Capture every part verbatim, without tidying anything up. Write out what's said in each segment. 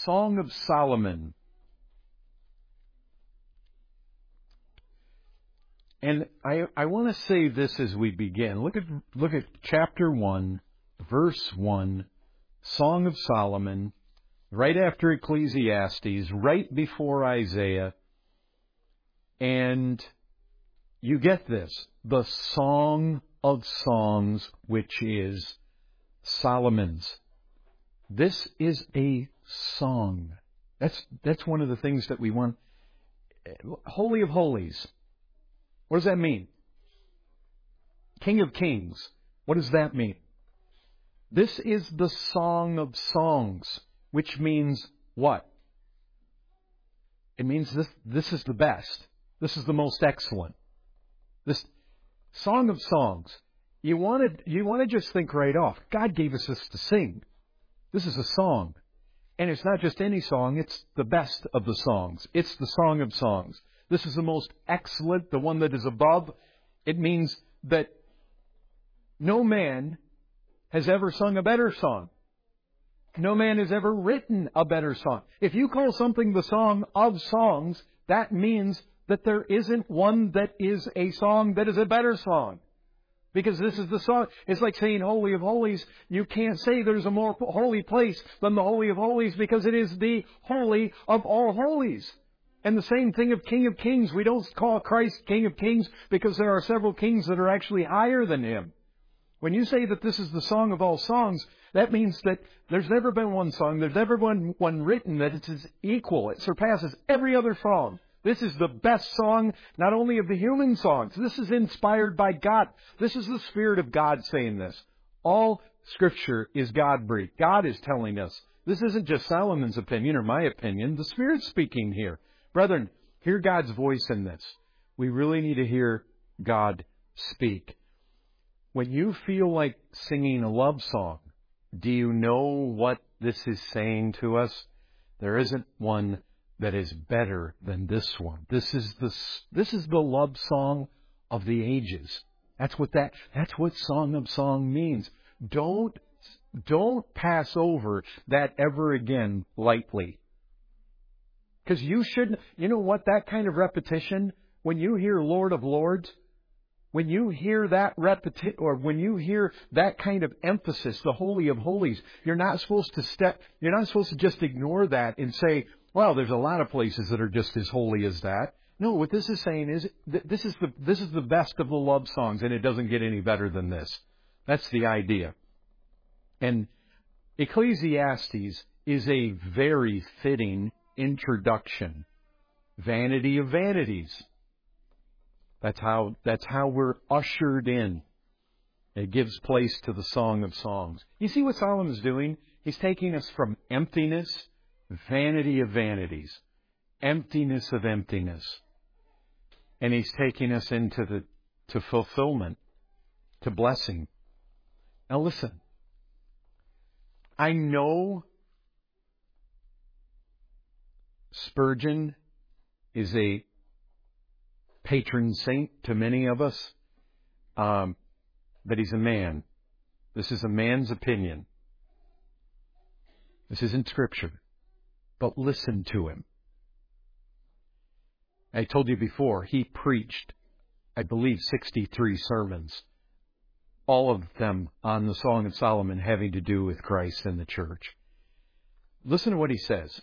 Song of Solomon. And I, I want to say this as we begin. Look at, look at chapter one, verse one, Song of Solomon, right after Ecclesiastes, right before Isaiah. And you get this, the Song of Songs, which is Solomon's. This is a song. That's, that's one of the things that we want. Holy of Holies. What does that mean? King of Kings. What does that mean? This is the Song of Songs, which means what? It means this, this is the best. This is the most excellent. This Song of Songs. You want to, you want to just think right off. God gave us this to sing. This is a song. And it's not just any song, it's the best of the songs. It's the Song of Songs. This is the most excellent, the one that is above. It means that no man has ever sung a better song. No man has ever written a better song. If you call something the Song of Songs, that means that there isn't one that is a song that is a better song. Because this is the song. It's like saying Holy of Holies. You can't say there's a more holy place than the Holy of Holies because it is the Holy of all holies. And the same thing of King of Kings. We don't call Christ King of Kings because there are several kings that are actually higher than Him. When you say that this is the song of all songs, that means that there's never been one song, there's never been one written that is equal. It surpasses every other song. This is the best song, not only of the human songs. This is inspired by God. This is the Spirit of God saying this. All Scripture is God-breathed. God is telling us. This isn't just Solomon's opinion or my opinion. The Spirit's speaking here. Brethren, hear God's voice in this. We really need to hear God speak. When you feel like singing a love song, do you know what this is saying to us? There isn't one that is better than this one. This is the, this is the love song of the ages. That's what that, that's what Song of Song means. Don't, don't pass over that ever again lightly. Because you shouldn't, you know what, that kind of repetition, when you hear Lord of Lords, when you hear that repetition, or when you hear that kind of emphasis, the Holy of Holies, you're not supposed to step, you're not supposed to just ignore that and say, well, there's a lot of places that are just as holy as that. No, what this is saying is, th- this is the, this is the best of the love songs, and it doesn't get any better than this. That's the idea. And Ecclesiastes is a very fitting introduction. Vanity of vanities. That's how, that's how we're ushered in. It gives place to the Song of Songs. You see what Solomon's doing? He's taking us from emptiness, vanity of vanities, emptiness of emptiness. And he's taking us into the, to fulfillment, to blessing. Now listen. I know Spurgeon is a patron saint to many of us, um, but he's a man. This is a man's opinion. This isn't Scripture. But listen to him. I told you before, he preached, I believe, sixty-three sermons, all of them on the Song of Solomon having to do with Christ and the church. Listen to what he says.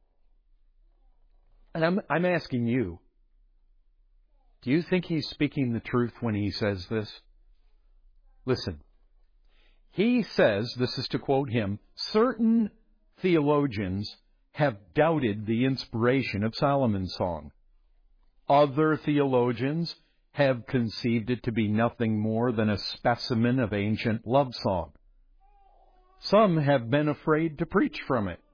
And I'm, I'm asking you, do you think he's speaking the truth when he says this? Listen. He says, this is to quote him, certain theologians have doubted the inspiration of Solomon's song. Other theologians have conceived it to be nothing more than a specimen of ancient love song. Some have been afraid to preach from it.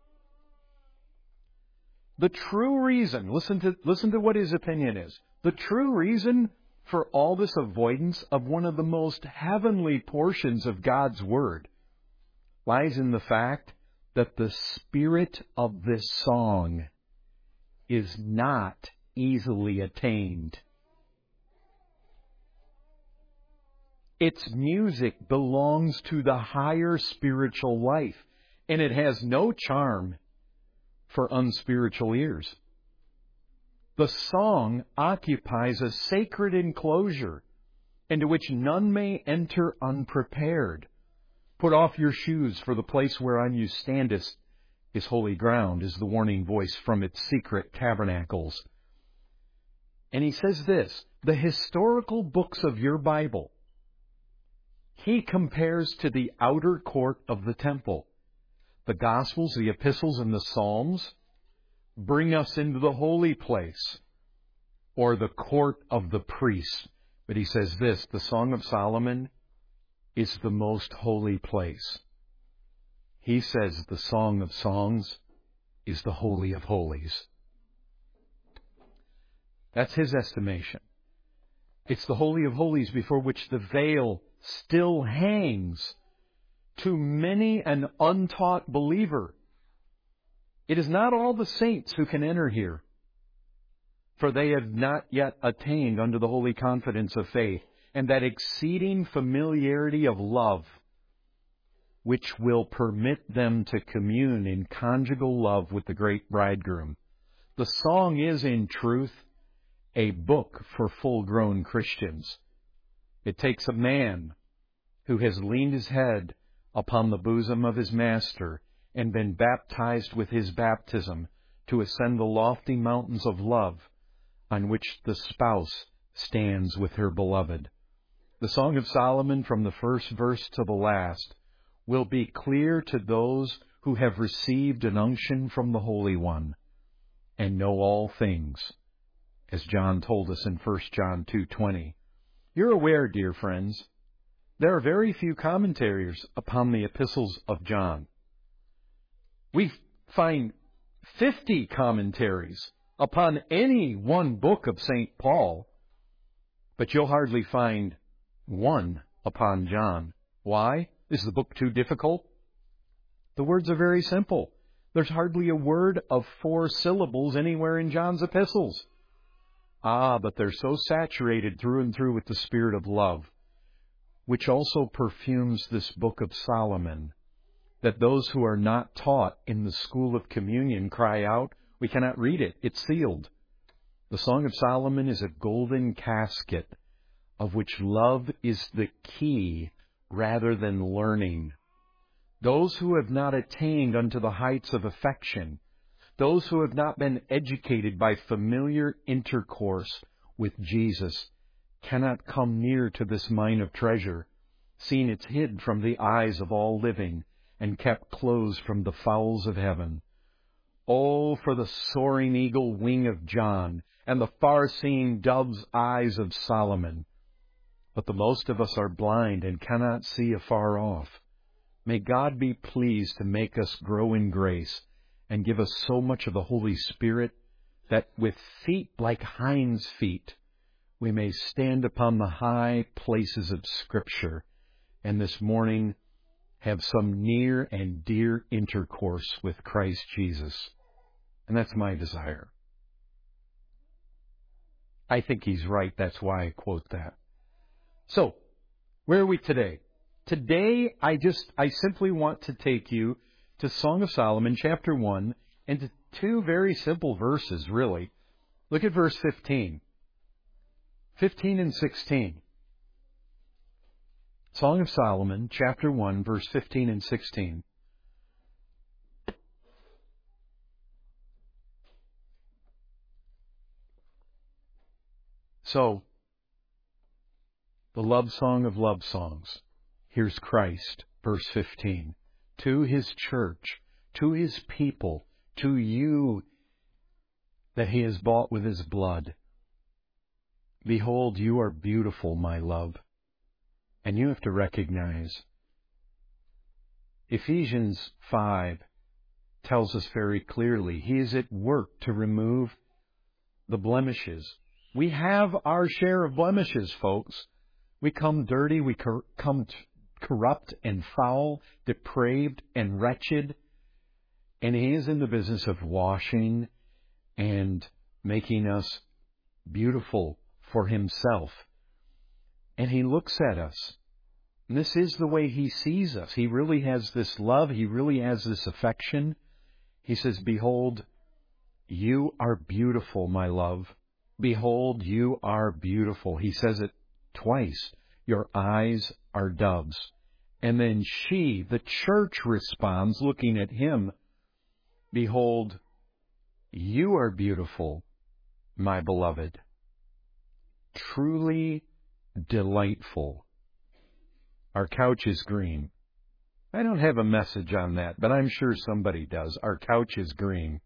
The true reason, listen to, listen to what his opinion is. The true reason for all this avoidance of one of the most heavenly portions of God's Word lies in the fact that the spirit of this song is not easily attained. Its music belongs to the higher spiritual life, and it has no charm for unspiritual ears. The song occupies a sacred enclosure into which none may enter unprepared. Put off your shoes, for the place whereon you standest is holy ground, is the warning voice from its secret tabernacles. And he says this, the historical books of your Bible, he compares to the outer court of the temple. The Gospels, the Epistles, and the Psalms bring us into the holy place, or the court of the priests. But he says this, the Song of Solomon is the most holy place. He says the Song of Songs is the Holy of Holies. That's his estimation. It's the Holy of Holies before which the veil still hangs to many an untaught believer. It is not all the saints who can enter here, for they have not yet attained unto the holy confidence of faith and that exceeding familiarity of love, which will permit them to commune in conjugal love with the great bridegroom. The song is, in truth, a book for full-grown Christians. It takes a man who has leaned his head upon the bosom of his master and been baptized with his baptism to ascend the lofty mountains of love on which the spouse stands with her beloved. The Song of Solomon, from the first verse to the last, will be clear to those who have received an unction from the Holy One and know all things, as John told us in First John two twenty. You're aware, dear friends, there are very few commentaries upon the epistles of John. We find fifty commentaries upon any one book of Saint Paul, but you'll hardly find one upon John. Why? Is the book too difficult? The words are very simple. There's hardly a word of four syllables anywhere in John's epistles. Ah, but they're so saturated through and through with the spirit of love, which also perfumes this book of Solomon, that those who are not taught in the school of communion cry out, we cannot read it, it's sealed. The Song of Solomon is a golden casket of which love is the key rather than learning. Those who have not attained unto the heights of affection, those who have not been educated by familiar intercourse with Jesus, cannot come near to this mine of treasure, seeing it's hid from the eyes of all living and kept closed from the fowls of heaven. Oh, for the soaring eagle wing of John and the far-seeing dove's eyes of Solomon. But the most of us are blind and cannot see afar off. May God be pleased to make us grow in grace and give us so much of the Holy Spirit that with feet like hinds' feet we may stand upon the high places of Scripture and this morning have some near and dear intercourse with Christ Jesus. And that's my desire. I think he's right. That's why I quote that. So, where are we today? Today, I just, I simply want to take you to Song of Solomon, chapter one, and to two very simple verses, really. Look at verse fifteen. fifteen and sixteen. Song of Solomon, chapter one, verse fifteen and sixteen. So, the love song of love songs. Here's Christ, verse fifteen. To his church, to his people, to you that he has bought with his blood. Behold, you are beautiful, my love. And you have to recognize, Ephesians five tells us very clearly, he is at work to remove the blemishes. We have our share of blemishes, folks. We come dirty, we cor- come t- corrupt and foul, depraved and wretched. And he is in the business of washing and making us beautiful for himself. And he looks at us. And this is the way he sees us. He really has this love. He really has this affection. He says, behold, you are beautiful, my love. Behold, you are beautiful. He says it twice. Your eyes are doves. And then she, the church, responds, looking at him, behold, you are beautiful, my beloved. Truly delightful. Our couch is green. I don't have a message on that, but I'm sure somebody does. Our couch is green.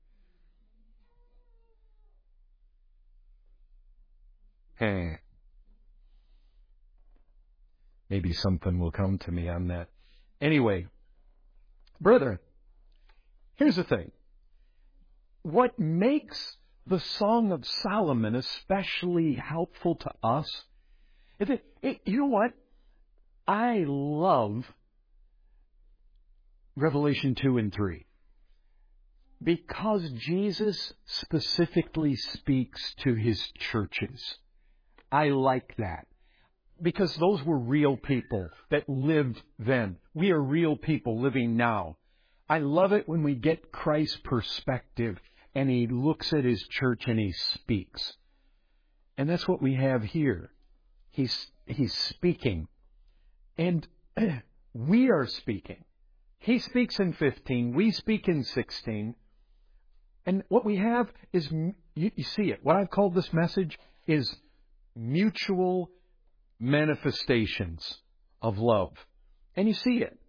Hey. Maybe something will come to me on that. Anyway, brethren, here's the thing. What makes the Song of Solomon especially helpful to us is that, it, you know what? I love Revelation two and three because Jesus specifically speaks to his churches. I like that. Because those were real people that lived then. We are real people living now. I love it when we get Christ's perspective and he looks at his church and he speaks. And that's what we have here. He's, he's speaking. And we are speaking. He speaks in fifteen. We speak in sixteen. And what we have is, you, you see it. What I've called this message is mutual manifestations of love. And you see it.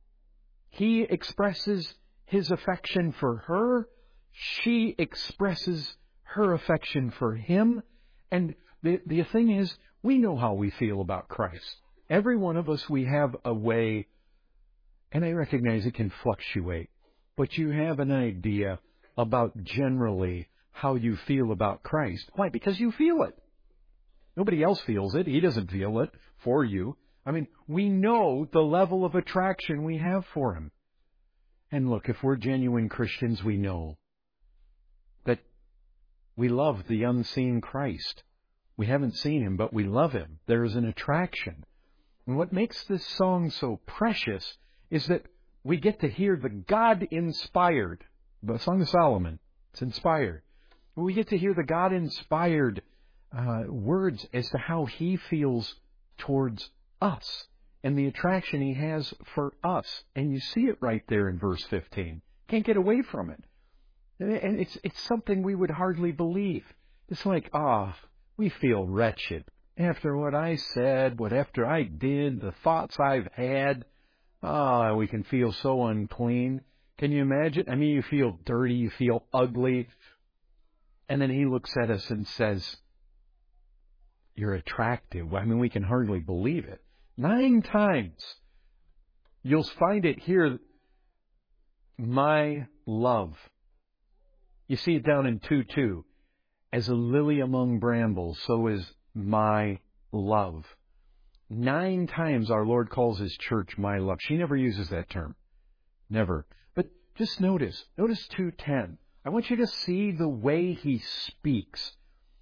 He expresses his affection for her. She expresses her affection for him. And the, the thing is, we know how we feel about Christ. Every one of us, we have a way, and I recognize it can fluctuate, but you have an idea about generally how you feel about Christ. Why? Because you feel it. Nobody else feels it. He doesn't feel it for you. I mean, we know the level of attraction we have for him. And look, if we're genuine Christians, we know that we love the unseen Christ. We haven't seen him, but we love him. There is an attraction. And what makes this song so precious is that we get to hear the God-inspired, the Song of Solomon, it's inspired. We get to hear the God-inspired Uh, words as to how he feels towards us and the attraction he has for us. And you see it right there in verse fifteen. Can't get away from it. And it's it's something we would hardly believe. It's like, ah, oh, we feel wretched after what I said, what after I did, the thoughts I've had. Ah, oh, we can feel so unclean. Can you imagine? I mean, you feel dirty, you feel ugly. And then he looks at us and says, you're attractive. I mean, we can hardly believe it. Nine times. You'll find it here. My love. You see it down in two two. As a lily among brambles, so is my love. Nine times our Lord calls his church my love. She never uses that term. Never. But just notice. Notice two ten. I want you to see the way he speaks.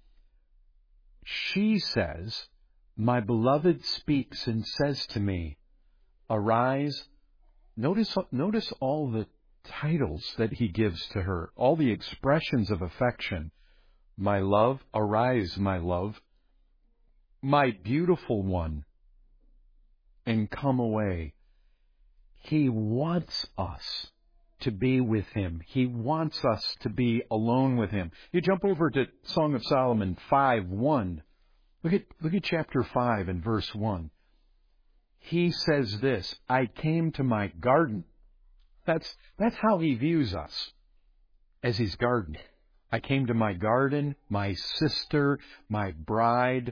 She says, my beloved speaks and says to me, arise. Notice, notice all the titles that he gives to her, all the expressions of affection. My love, arise, my love. My beautiful one, and come away. He wants us to be with him. He wants us to be alone with him. You jump over to Song of Solomon five one. Look at, look at chapter five and verse one. He says this, I came to my garden. That's, that's how he views us, as his garden. I came to my garden, my sister, my bride.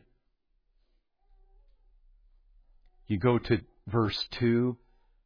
You go to verse two.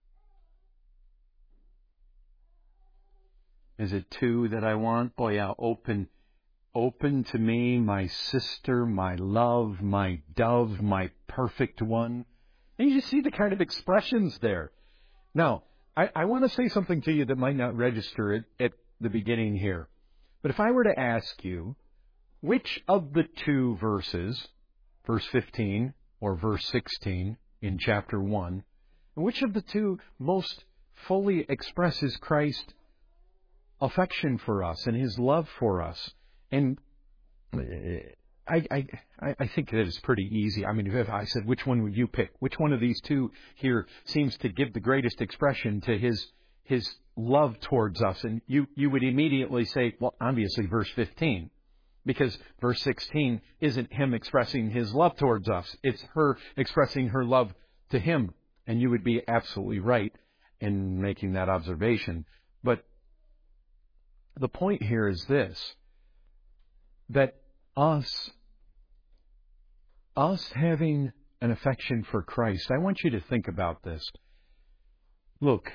Is it two that I want? Oh yeah, open, open to me, my sister, my love, my dove, my perfect one. And you see the kind of expressions there. Now, I, I want to say something to you that might not register at, at the beginning here. But if I were to ask you, which of the two verses, verse fifteen or verse sixteen in chapter one, which of the two most fully expresses Christ affection for us and His love for us. And I, I, I think that it's pretty easy. I mean, if I said, which one would you pick? Which one of these two here seems to give the greatest expression to His His love towards us? And you, you would immediately say, well, obviously verse fifteen. Because verse sixteen isn't Him expressing His love towards us. It's her expressing her love to Him. And you would be absolutely right in making that observation. But the point here is this, that us, us having an affection for Christ, I want you to think about this. Look,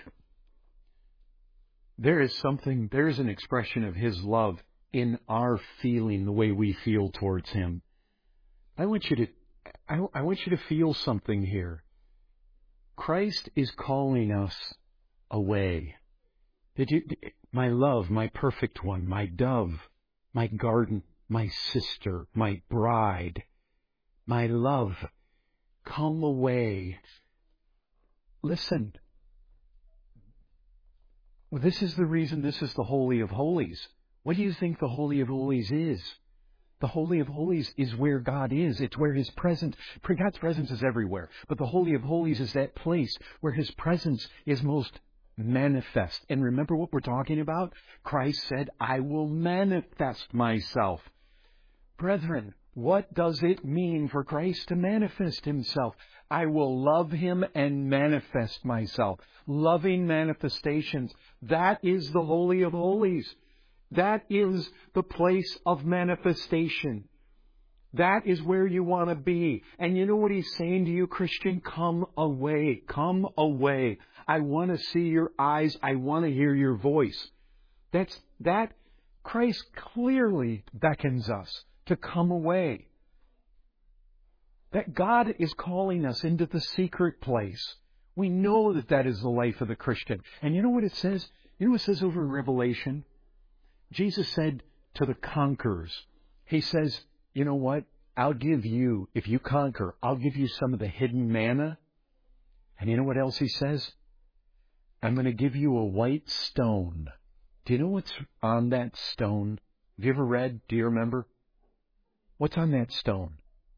there is something, there is an expression of His love in our feeling the way we feel towards Him. I want you to, I, I want you to feel something here. Christ is calling us away. Did you, my love, my perfect one, my dove, my garden, my sister, my bride, my love, come away. Listen. Well, this is the reason this is the Holy of Holies. What do you think the Holy of Holies is? The Holy of Holies is where God is. It's where His presence, God's presence is everywhere. But the Holy of Holies is that place where His presence is most manifest. And remember what we're talking about? Christ said, I will manifest myself. Brethren, what does it mean for Christ to manifest Himself? I will love Him and manifest myself. Loving manifestations. That is the Holy of Holies. That is the place of manifestation. That is where you want to be. And you know what He's saying to you, Christian? Come away. Come away. I want to see your eyes. I want to hear your voice. That's that. Christ clearly beckons us to come away. That God is calling us into the secret place. We know that that is the life of the Christian. And you know what it says? You know what it says over in Revelation? Jesus said to the conquerors, He says, you know what? I'll give you, if you conquer, I'll give you some of the hidden manna. And you know what else He says? I'm going to give you a white stone. Do you know what's on that stone? Have you ever read? Do you remember? What's on that stone?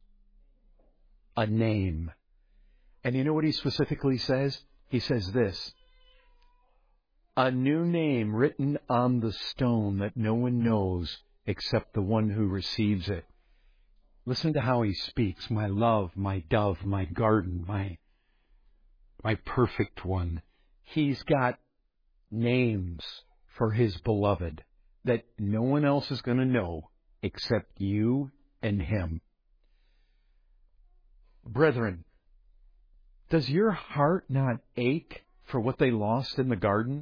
A name. And you know what He specifically says? He says this. A new name written on the stone that no one knows except the one who receives it. Listen to how He speaks. My love, my dove, my garden, my, my perfect one. He's got names for His beloved that no one else is going to know except you and Him. Brethren, does your heart not ache for what they lost in the garden?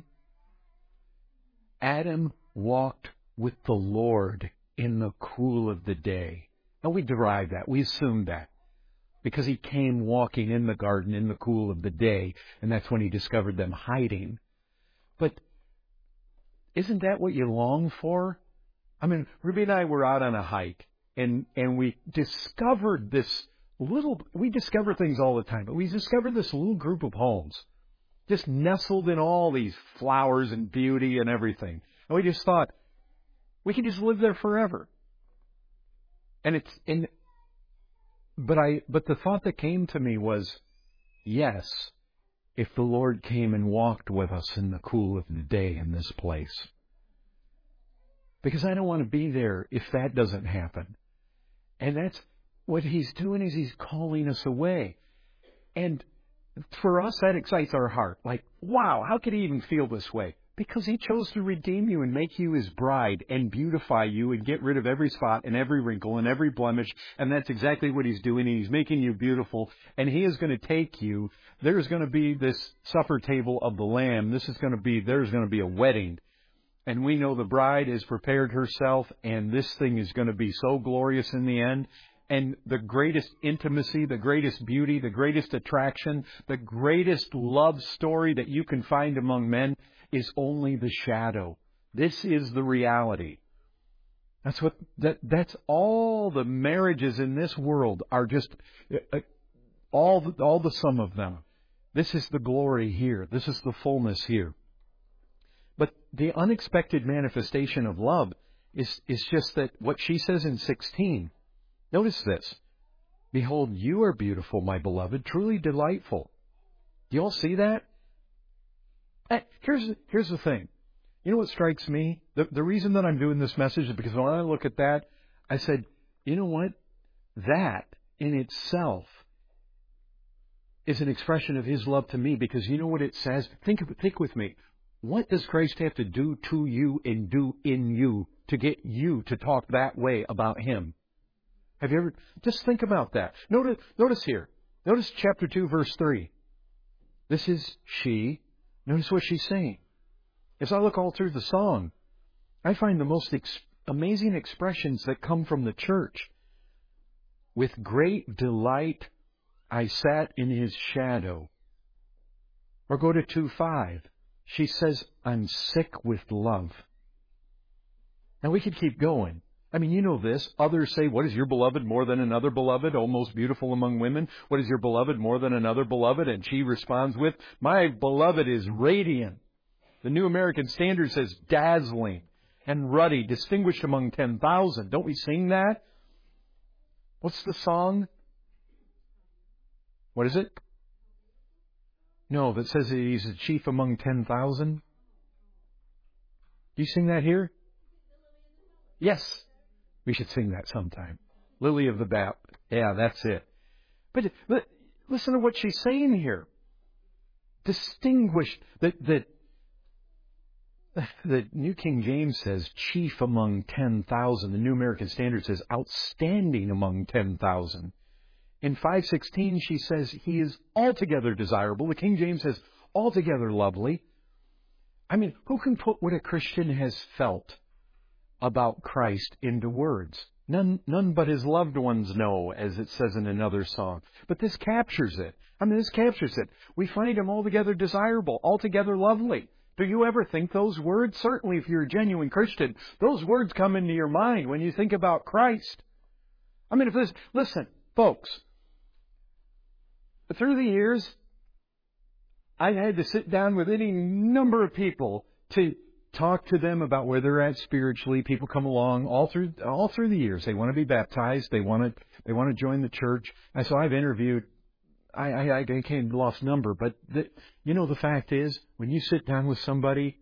Adam walked with the Lord in the cool of the day. And we derive that. We assume that. Because He came walking in the garden in the cool of the day. And that's when He discovered them hiding. But isn't that what you long for? I mean, Ruby and I were out on a hike. And, and we discovered this little... We discover things all the time. But we discovered this little group of homes. Just nestled in all these flowers and beauty and everything. And we just thought, we could just live there forever. And it's in, but I, but the thought that came to me was, yes, if the Lord came and walked with us in the cool of the day in this place. Because I don't want to be there if that doesn't happen. And that's what He's doing, is He's calling us away. And for us, that excites our heart. Like, wow, how could He even feel this way? Because He chose to redeem you and make you His bride and beautify you and get rid of every spot and every wrinkle and every blemish. And that's exactly what He's doing. He's making you beautiful. And He is going to take you. There's going to be this supper table of the Lamb. This is going to be, there's going to be a wedding. And we know the bride has prepared herself. And this thing is going to be so glorious in the end. And the greatest intimacy, the greatest beauty, the greatest attraction, the greatest love story that you can find among men is only the shadow. This is the reality. That's what, that, that's all the marriages in this world are just, uh, all, the, all the sum of them. This is the glory here. This is the fullness here. But the unexpected manifestation of love is, is just that what she says in sixteen. Notice this. Behold, you are beautiful, my beloved, truly delightful. Do you all see that? Here's, here's the thing. You know what strikes me? The, the reason that I'm doing this message is because when I look at that, I said, you know what? That in itself is an expression of His love to me, because you know what it says? Think, think with me. What does Christ have to do to you and do in you to get you to talk that way about Him? Have you ever, just think about that. Notice, notice here. Notice chapter two, verse three. This is she. Notice what she's saying. As I look all through the song, I find the most ex- amazing expressions that come from the church. With great delight, I sat in His shadow. Or go to two five. She says, I'm sick with love. Now we could keep going. I mean, you know this. Others say, what is your beloved more than another beloved? O most beautiful among women. What is your beloved more than another beloved? And she responds with, my beloved is radiant. The New American Standard says dazzling and ruddy, distinguished among ten thousand. Don't we sing that? What's the song? What is it? No, that says that He's the chief among ten thousand. Do you sing that here? Yes. We should sing that sometime. Lily of the Valley. Yeah, that's it. But, but listen to what she's saying here. Distinguished. That, that, the New King James says chief among ten thousand. The New American Standard says outstanding among ten thousand. In five sixteen, she says He is altogether desirable. The King James says altogether lovely. I mean, who can put what a Christian has felt about Christ into words? None, none but His loved ones know, as it says in another song. But this captures it. I mean, this captures it. We find Him altogether desirable, altogether lovely. Do you ever think those words? Certainly, if you're a genuine Christian, those words come into your mind when you think about Christ. I mean, if this, listen, folks, through the years, I've had to sit down with any number of people to talk to them about where they're at spiritually. People come along all through all through the years. They want to be baptized. They want to they want to join the church. And so I've interviewed. I I, I can't lost number, but the, you know the fact is, when you sit down with somebody,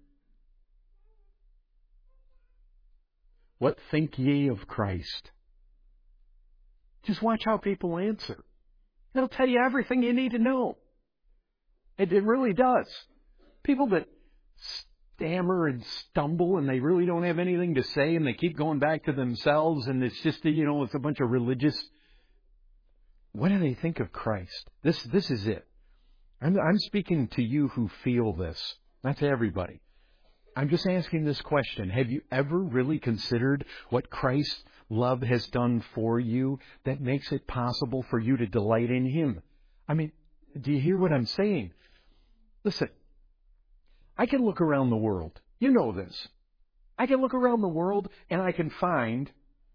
what think ye of Christ? Just watch how people answer. It'll tell you everything you need to know. It, it really does. People that stammer and stumble and they really don't have anything to say and they keep going back to themselves and it's just, you know, it's a bunch of religious. What do they think of Christ? This, this is it. I'm, I'm speaking to you who feel this, not to everybody. I'm just asking this question. Have you ever really considered what Christ's love has done for you that makes it possible for you to delight in Him? I mean, do you hear what I'm saying? Listen, I can look around the world. You know this. I can look around the world and I can find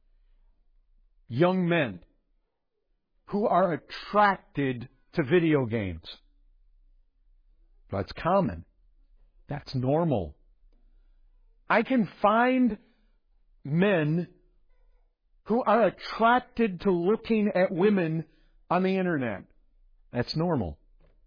young men who are attracted to video games. That's common. That's normal. I can find men who are attracted to looking at women on the internet. That's normal.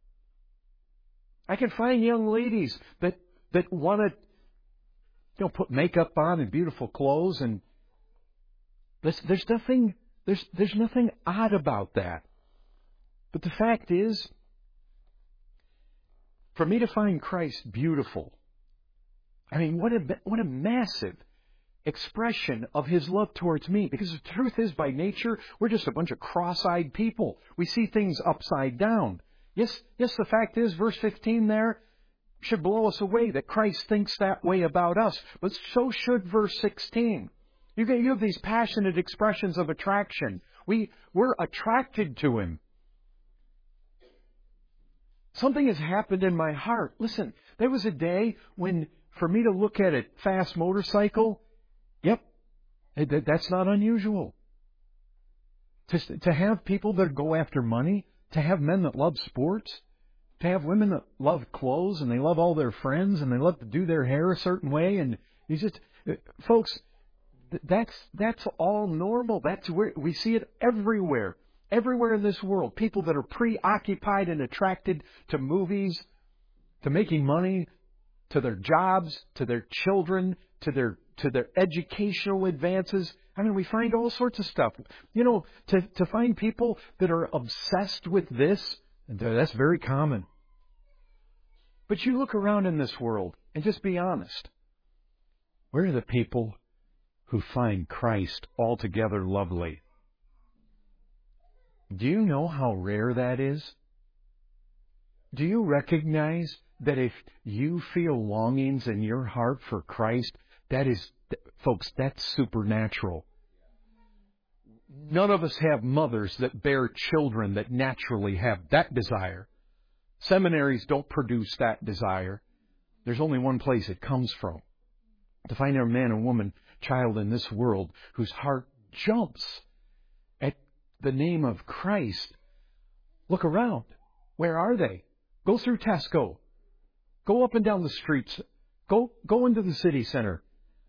I can find young ladies that, that want to, you know, put makeup on and beautiful clothes, and there's, there's nothing there's there's nothing odd about that. But the fact is, for me to find Christ beautiful, I mean, what a what a massive expression of His love towards me. Because the truth is, by nature, we're just a bunch of cross-eyed people. We see things upside down. Yes, yes, the fact is, verse fifteen there should blow us away, that Christ thinks that way about us. But so should verse sixteen. You get, you have these passionate expressions of attraction. We, we're attracted to Him. Something has happened in my heart. Listen, there was a day when, for me to look at a fast motorcycle, yep, that's not unusual. To, to have people that go after money, to have men that love sports, to have women that love clothes and they love all their friends and they love to do their hair a certain way. And you just, folks, that's that's all normal. That's where we see it everywhere. Everywhere in this world, people that are preoccupied and attracted to movies, to making money, to their jobs, to their children, to their to their educational advances. I mean, we find all sorts of stuff. You know, to, to find people that are obsessed with this, that's very common. But you look around in this world and just be honest. Where are the people who find Christ altogether lovely? Do you know how rare that is? Do you recognize that if you feel longings in your heart for Christ, that is, folks, that's supernatural. None of us have mothers that bear children that naturally have that desire. Seminaries don't produce that desire. There's only one place it comes from. To find a man or woman, child in this world whose heart jumps at the name of Christ. Look around. Where are they? Go through Tesco. Go up and down the streets. Go, go into the city center.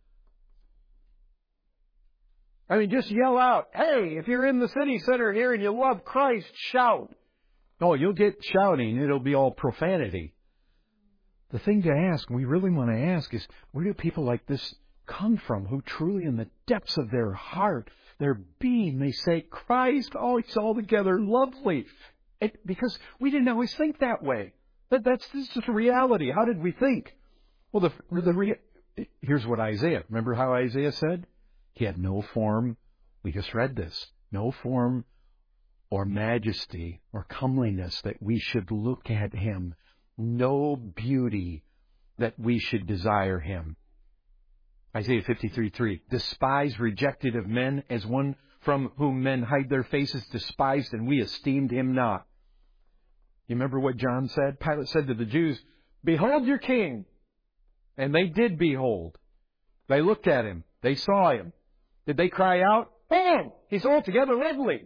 I mean, just yell out, hey, if you're in the city center here and you love Christ, shout. Oh, you'll get shouting. It'll be all profanity. The thing to ask, we really want to ask, is where do people like this come from, who truly in the depths of their heart, their being, they say, Christ, oh, it's altogether lovely. It, because we didn't always think that way. That, that's this is the reality. How did we think? Well, the, the rea- here's what Isaiah, remember how Isaiah said? He had no form, we just read this, no form or majesty or comeliness that we should look at him, no beauty that we should desire him. Isaiah fifty-three three, despised, rejected of men, as one from whom men hide their faces, despised, and we esteemed him not. You remember what John said? Pilate said to the Jews, behold your king. And they did behold. They looked at him. They saw him. Did they cry out, man, he's altogether lovely?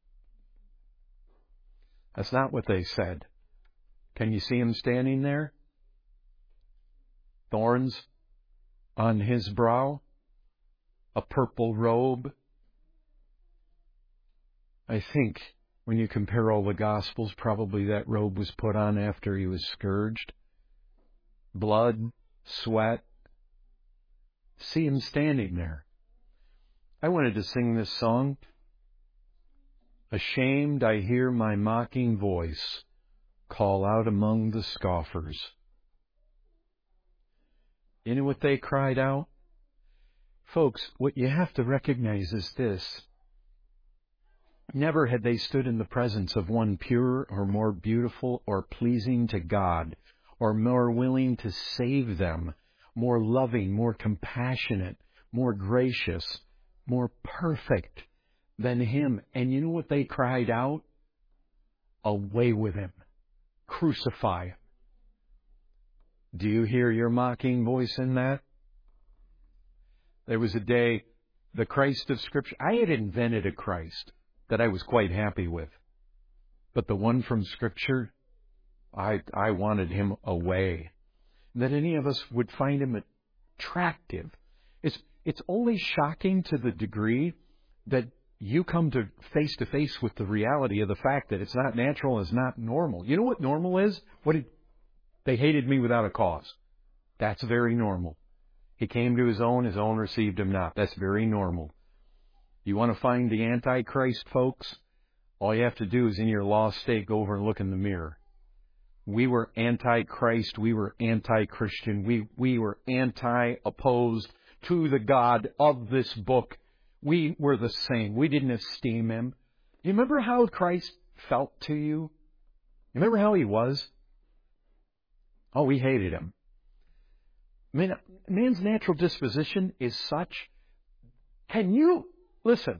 That's not what they said. Can you see him standing there? Thorns on his brow, a purple robe. I think when you compare all the Gospels, probably that robe was put on after he was scourged. Blood, sweat. See him standing there. I wanted to sing this song. Ashamed, I hear my mocking voice call out among the scoffers. You know what they cried out? Folks, what you have to recognize is this. Never had they stood in the presence of one purer or more beautiful or pleasing to God, or more willing to save them, more loving, more compassionate, more gracious, more perfect than him. And you know what they cried out? Away with him. Crucify him. Do you hear your mocking voice in that? There was a day, the Christ of Scripture, I had invented a Christ that I was quite happy with. But the one from Scripture, I I wanted him away. That any of us would find him attractive. It's, it's only shocking to the degree that you come to face to face with the reality of the fact that it's not natural, it's not normal. You know what normal is? What did, they hated me without a cause. That's very normal. He came to his own, his own received him not. That's very normal. You want to find the Antichrist, folks? All you have to do is in your lost state, go over and look in the mirror. We were anti-Christ. We were anti-Christian. We, we were anti-opposed to the God of this book. We were the same. We didn't esteem him. You remember how Christ felt to you? You remember how he was? Oh, we hated him. Man, man's natural disposition is such. Can you, listen,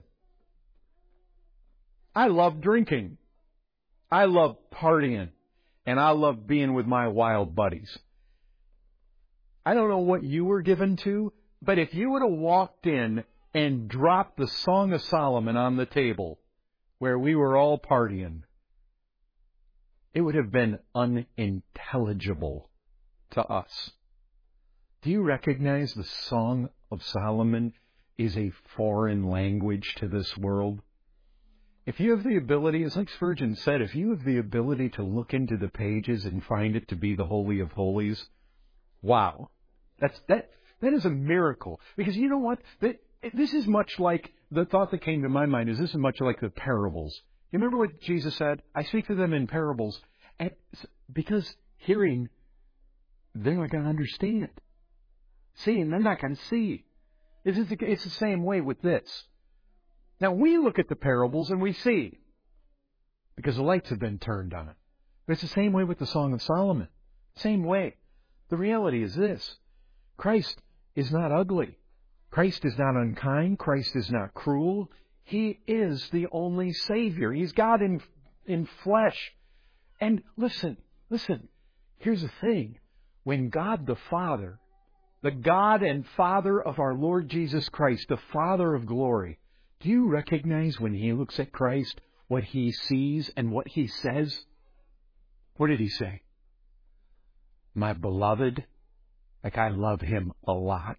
I love drinking. I love partying. And I love being with my wild buddies. I don't know what you were given to, but if you would have walked in and dropped the Song of Solomon on the table where we were all partying, it would have been unintelligible to us. Do you recognize the Song of Solomon is a foreign language to this world? If you have the ability, as like Spurgeon said, if you have the ability to look into the pages and find it to be the Holy of Holies, wow. That's, that, that is a miracle. Because you know what? That, this is much like, the thought that came to my mind is this is much like the parables. You remember what Jesus said? I speak to them in parables. And because hearing, they're not going to understand. Seeing, they're not going to see. It's, it's the same way with this. Now, we look at the parables and we see, because the lights have been turned on it. But it's the same way with the Song of Solomon. Same way. The reality is this. Christ is not ugly. Christ is not unkind. Christ is not cruel. He is the only Savior. He's God in, in flesh. And listen, listen, here's the thing. When God the Father, the God and Father of our Lord Jesus Christ, the Father of glory, do you recognize when He looks at Christ what He sees and what He says? What did He say? My beloved, like I love Him a lot.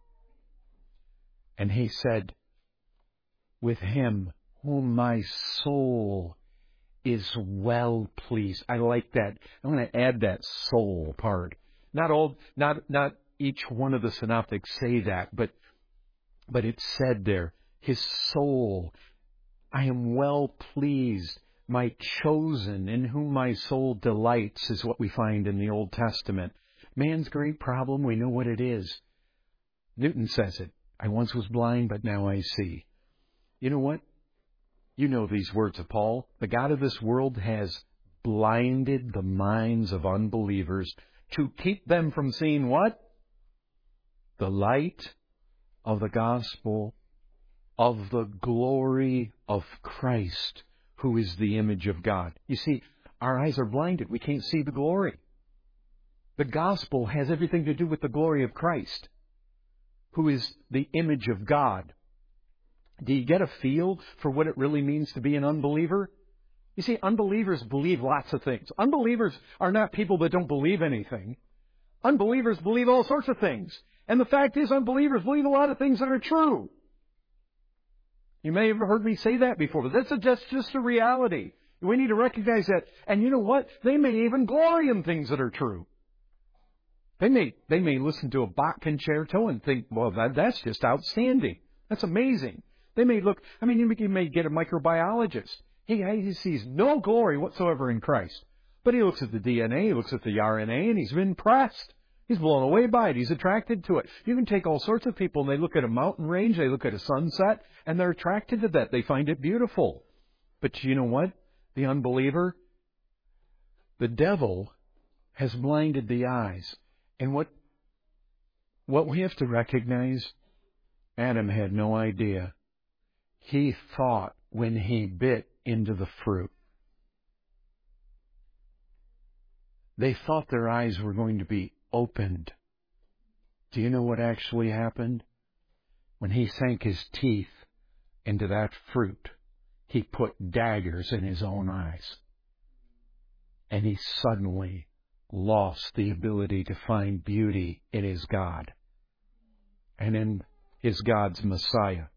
And He said, with Him whom my soul is well pleased. I like that. I'm going to add that soul part. Not all, not, not each one of the synoptics say that, but, but it's said there. His soul, I am well pleased, my chosen, in whom my soul delights, is what we find in the Old Testament. Man's great problem, we know what it is. Newton says it. I once was blind, but now I see. You know what? You know these words of Paul. The God of this world has blinded the minds of unbelievers to keep them from seeing what? The light of the gospel of the glory of Christ, who is the image of God. You see, our eyes are blinded. We can't see the glory. The gospel has everything to do with the glory of Christ, who is the image of God. Do you get a feel for what it really means to be an unbeliever? You see, unbelievers believe lots of things. Unbelievers are not people that don't believe anything. Unbelievers believe all sorts of things. And the fact is, unbelievers believe a lot of things that are true. You may have heard me say that before, but that's, a, that's just a reality. We need to recognize that. And you know what? They may even glory in things that are true. They may they may listen to a Bach concerto and think, well, that, that's just outstanding. That's amazing. They may look, I mean, you may get a microbiologist. He, he sees no glory whatsoever in Christ. But he looks at the D N A, he looks at the R N A, and he's impressed. He's blown away by it. He's attracted to it. You can take all sorts of people, and they look at a mountain range, they look at a sunset, and they're attracted to that. They find it beautiful. But you know what? The unbeliever, the devil has blinded the eyes. And what, what we have to recognize, Adam had no idea. He thought when he bit into the fruit, they thought their eyes were going to be opened. Do you know what actually happened? When he sank his teeth into that fruit, he put daggers in his own eyes. And he suddenly lost the ability to find beauty in his God and in his God's Messiah.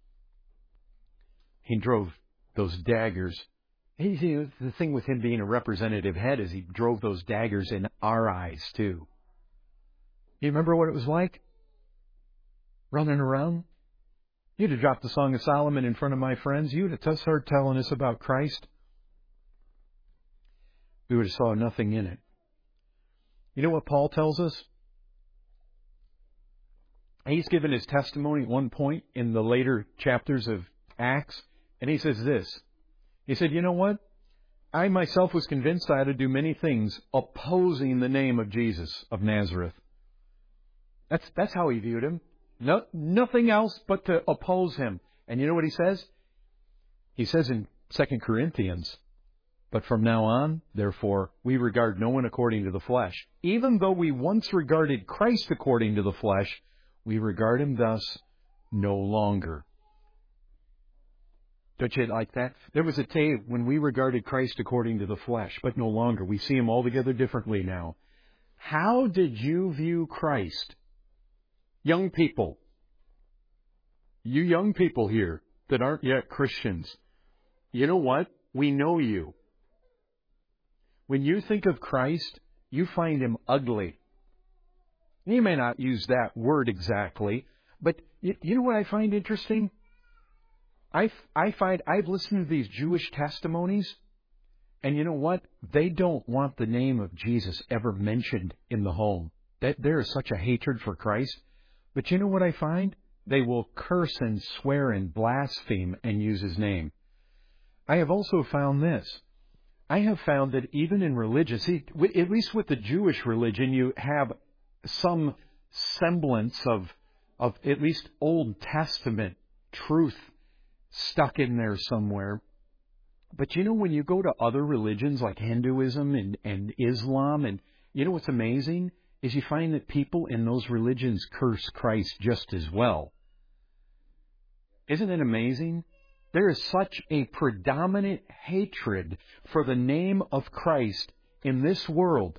He drove those daggers. You see, the thing with him being a representative head is he drove those daggers in our eyes too. You remember what it was like? Running around? You'd have dropped the Song of Solomon in front of my friends. You'd have started telling us about Christ. We would have saw nothing in it. You know what Paul tells us? He's given his testimony at one point in the later chapters of Acts, and he says this. He said, you know what? I myself was convinced I had to do many things opposing the name of Jesus of Nazareth. That's that's how he viewed him. No, nothing else but to oppose him. And you know what he says? He says in Second Corinthians, but from now on, therefore, we regard no one according to the flesh. Even though we once regarded Christ according to the flesh, we regard him thus no longer. Don't you like that? There was a day when we regarded Christ according to the flesh, but no longer. We see him altogether differently now. How did you view Christ? Young people. You young people here that aren't yet Christians. You know what? We know you. When you think of Christ, you find him ugly. You may not use that word exactly, but you, you know what I find interesting? I, I find I've listened to these Jewish testimonies, and you know what? They don't want the name of Jesus ever mentioned in the home. That there is such a hatred for Christ. But you know what I find? They will curse and swear and blaspheme and use his name. I have also found this. I have found that even in religious, at least with the Jewish religion, you have some semblance of, of at least Old Testament truth stuck in there somewhere. But you know, when you go to other religions like Hinduism and, and Islam, and you know what's amazing is you find that people in those religions curse Christ just as well. Isn't it amazing? There is such a predominant hatred for the name of Christ in this world.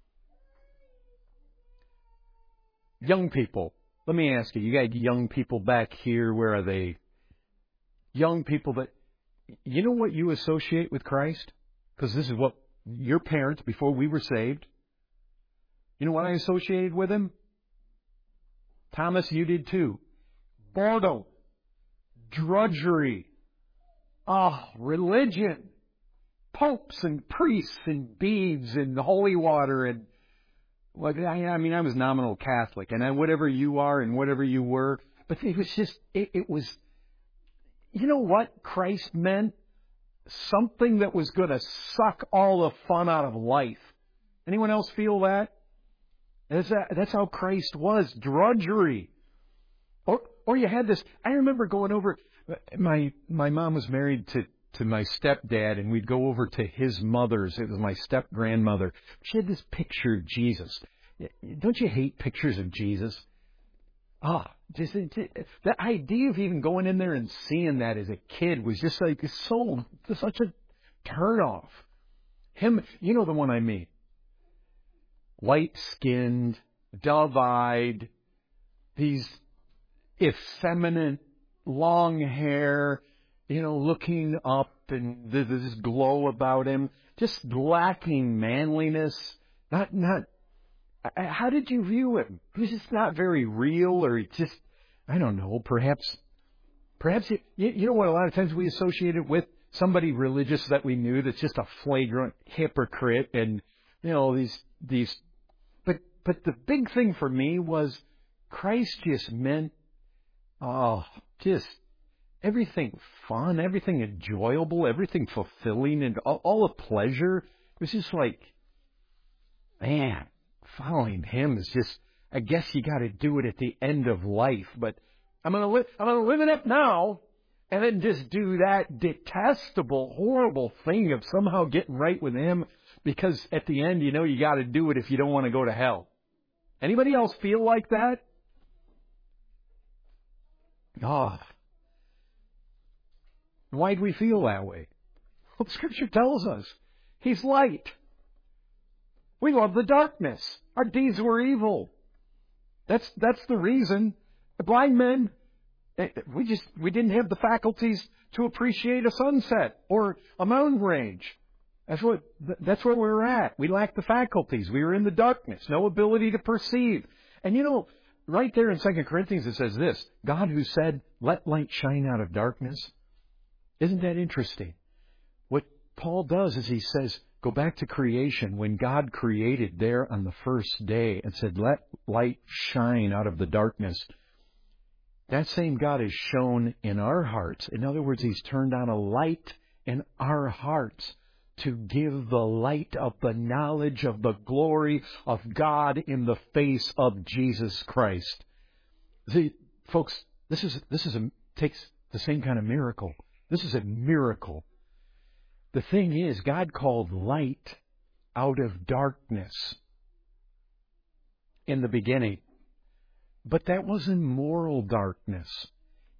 Young people, let me ask you, you got young people back here, where are they? Young people that, you know what you associate with Christ? Because this is what your parents, before we were saved, you know what I associated with him? Thomas, you did too. Boredom. Drudgery. Oh, religion. Popes and priests and beads and holy water and, well, I, I mean, I was nominal Catholic, and I, whatever you are and whatever you were, but it was just, it, it was, you know what Christ meant? Something that was going to suck all the fun out of life. Anyone else feel that? That's, that, that's how Christ was, drudgery. Or, or you had this, I remember going over, my, my mom was married to, to my stepdad, and we'd go over to his mother's. It was my step-grandmother. She had this picture of Jesus. Don't you hate pictures of Jesus? Ah, just, the idea of even going in there and seeing that as a kid was just like so, just such a turn-off. Him, you know the one I mean. Light-skinned, dove-eyed, these effeminate, long hair, you know, looking up, and there's this glow about him, just lacking manliness. Not, not, how did you view him? He was just not very real, or just, I don't know, perhaps, perhaps, it, you, you know what a lot of times we associate it with? Somebody religious that we knew that's just a flagrant hypocrite, and, you know, these, these, but, but the big thing for me was Christ just meant, oh, just everything fun, everything enjoyable, everything fulfilling, and all, all the pleasure. It was just like, man, following him is just, I guess you got to do it at the end of life. But I'm going to live, I'm going to live in it now, and then just do that detestable, horrible thing of somehow getting right with him, because at the end, you know, you got to do it if you don't want to go to hell. Anybody else feel like that? Oh. Why do we feel that way? Well, the Scripture tells us He's light. We love the darkness. Our deeds were evil. That's that's the reason. The blind men, we just we didn't have the faculties to appreciate a sunset or a mountain range. That's what that's where we were at. We lacked the faculties. We were in the darkness, no ability to perceive. And you know, right there in Second Corinthians it says this: God who said, "Let light shine out of darkness." Isn't that interesting? What Paul does is he says, go back to creation, when God created there on the first day and said, let light shine out of the darkness. That same God is shown in our hearts. In other words, He's turned on a light in our hearts to give the light of the knowledge of the glory of God in the face of Jesus Christ. See, folks, this is this is a takes the same kind of miracle. This is a miracle. The thing is, God called light out of darkness in the beginning. But that wasn't moral darkness.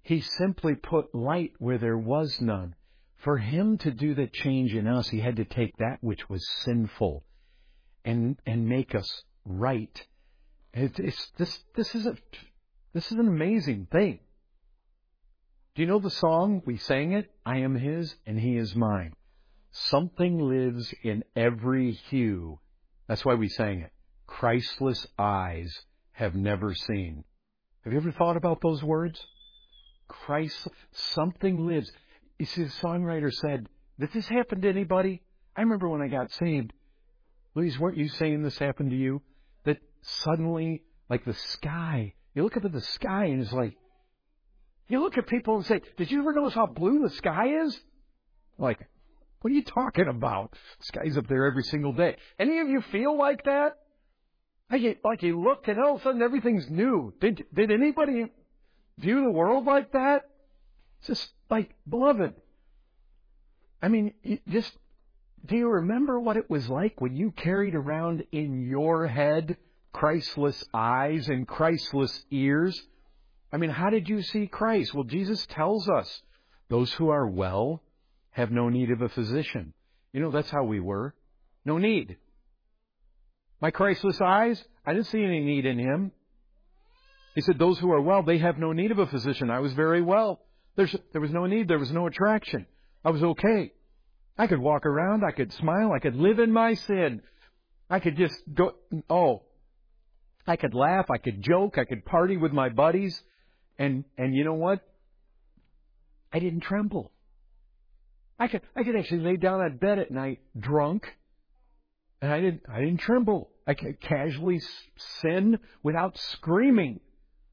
He simply put light where there was none. For Him to do the change in us, He had to take that which was sinful and and make us right. It, it's, this this is a this is an amazing thing. Do you know the song? We sang it. I am His and He is mine. Something lives in every hue. That's why we sang it. Christless eyes have never seen. Have you ever thought about those words? Christ, something lives. You see, the songwriter said, did this happen to anybody? I remember when I got saved. Louise, weren't you saying this happened to you? That suddenly, like the sky, you look up at the sky and it's like, you look at people and say, did you ever notice how blue the sky is? Like, what are you talking about? The sky's up there every single day. Any of you feel like that? Like you, like you looked and all of a sudden everything's new. Did, did anybody view the world like that? It's just like, beloved, I mean, just, do you remember what it was like when you carried around in your head Christless eyes and Christless ears? I mean, how did you see Christ? Well, Jesus tells us, those who are well have no need of a physician. You know, that's how we were. No need. My Christless eyes, I didn't see any need in Him. He said, those who are well, they have no need of a physician. I was very well. There's, there was no need. There was no attraction. I was okay. I could walk around. I could smile. I could live in my sin. I could just go, oh, I could laugh. I could joke. I could party with my buddies. And, and you know what? I didn't tremble. I could, I could actually lay down on bed at night drunk. And I didn't, I didn't tremble. I could casually sin without screaming.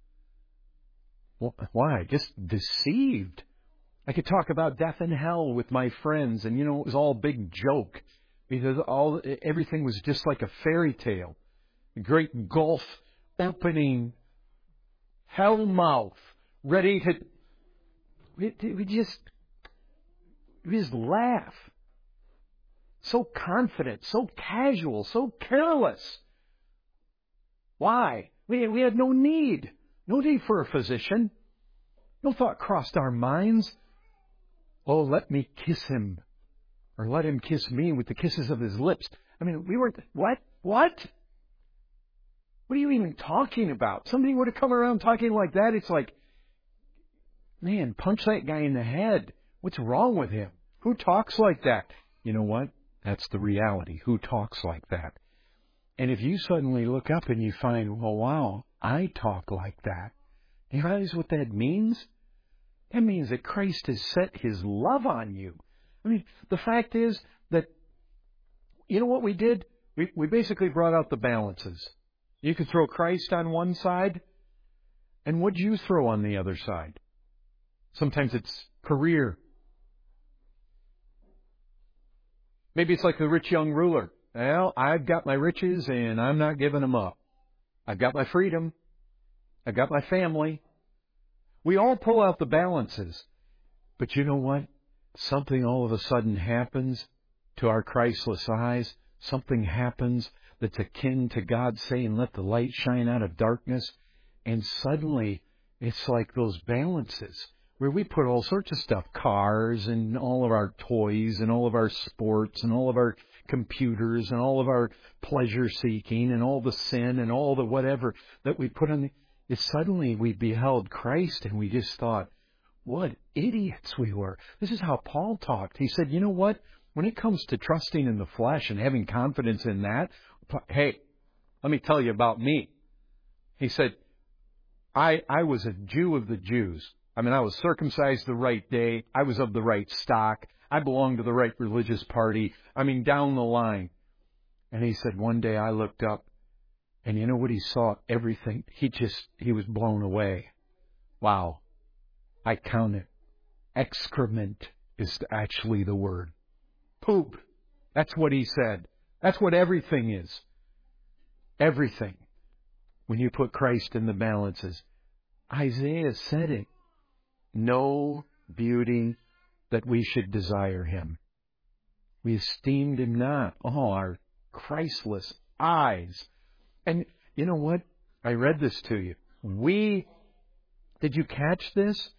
Why? Just deceived. I could talk about death and hell with my friends, and you know, it was all a big joke because all everything was just like a fairy tale. A great gulf opening, hell mouth, ready to. We, we just, we just laugh. So confident, so casual, so careless. Why? We we had no need. No need for a physician. No thought crossed our minds. Oh, let me kiss him. Or let him kiss me with the kisses of his lips. I mean, we weren't... What? What? What are you even talking about? Somebody would have come around talking like that. It's like, man, punch that guy in the head. What's wrong with him? Who talks like that? You know what? That's the reality. Who talks like that? And if you suddenly look up and you find, well, wow, I talk like that. You realize what that means? That means that Christ has set His love on you. I mean, the fact is that, you know what we did? We, we basically brought out the balances. You could throw Christ on one side, and what'd you throw on the other side? Sometimes it's career. Maybe it's like the rich young ruler. Well, I've got my riches and I'm not giving them up. I've got my freedom. I've got my family. We all pull out the balances. But you know what? Something all of a sudden happens to our Christless eyes. Something happens that's akin to God saying, let the light shine out of darkness. And suddenly, it's like those balances where we put all sorts of stuff, cars and all of our toys and all of our sports and all of our computers and all of our pleasure seeking and all the sin and all the whatever that we put on the, is suddenly we beheld Christ and we just thought, what idiots we were. This is how Paul talked. He said, you know what? When it comes to trusting in the flesh and having confidence in that, hey, let me tell you about me. He said, I, I was a Jew of the Jews. I mean, I was circumcised the right day. I was of the right stock. I belonged to the right religious party. I mean, down the line. And he said, one day I looked up, and you know what he saw? Everything. He just, he was blown away. Wow. I counted. Excrement is actually the word. Poop. That's what he said. That's what everything is. Everything. When you put Christ in the balances. Isaiah said it. No beauty that we should desire Him. We esteemed Him not. Oh, our Christless eyes. And you know what? I read this to you. We, did you catch this?